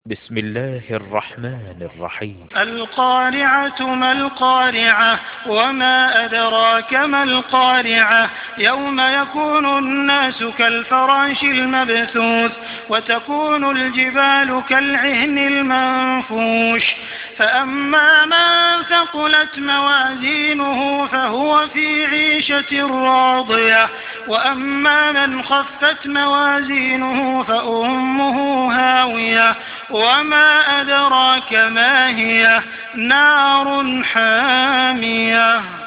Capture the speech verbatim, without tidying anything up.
بسم الله الرحمن الرحيم. القارعة ما القارعة وما أدراك ما القارعة يوم يكون الناس كالفراش المبثوث وتكون الجبال كالعهن المنفوش فأما من ثقلت موازينه فهو في عيشة راضية وأما من خفت موازينه فأمه هاوية وما أدراك ما هي نار حامية.